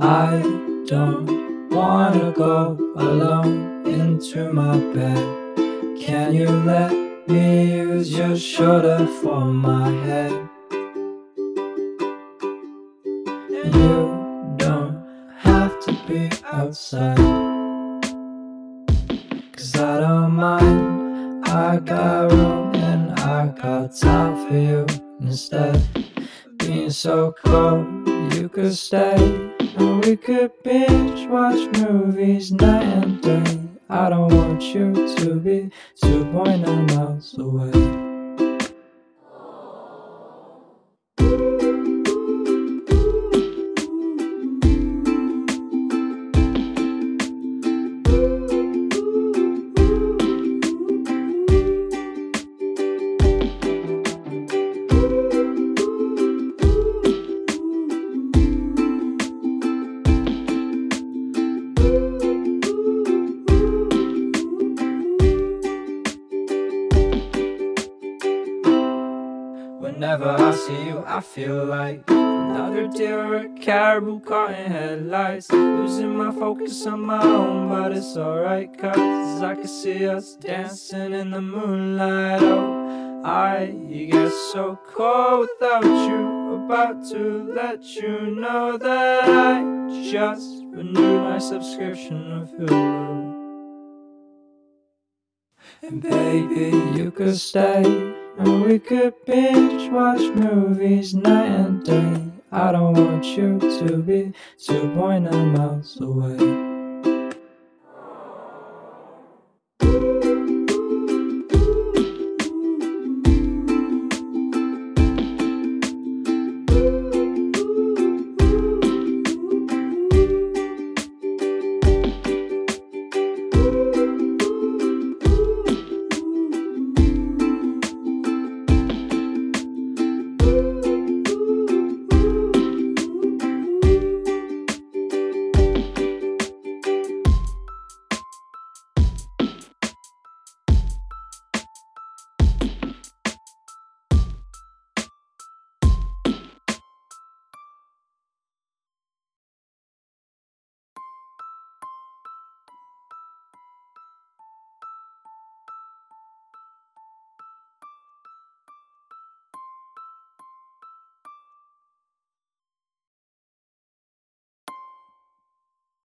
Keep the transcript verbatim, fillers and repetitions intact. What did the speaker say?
I don't wanna go alone into my bed. Can you let me use your shoulder for my head? And you don't have to be outside, 'cause I don't mind. I got room and I got time for you. Instead of being so cold, you could stay, and we could binge watch movies night and day. I don't want you to be two point nine miles away. Whenever I see you, I feel like another deer or a caribou caught in headlights. Losing my focus on my own, but it's alright, 'cause I can see us dancing in the moonlight. Oh, I get so cold without you. About to let you know that I just renewed my subscription of Hulu. And baby, you could stay, and we could binge watch movies night and day. I don't want you to be two point nine miles away.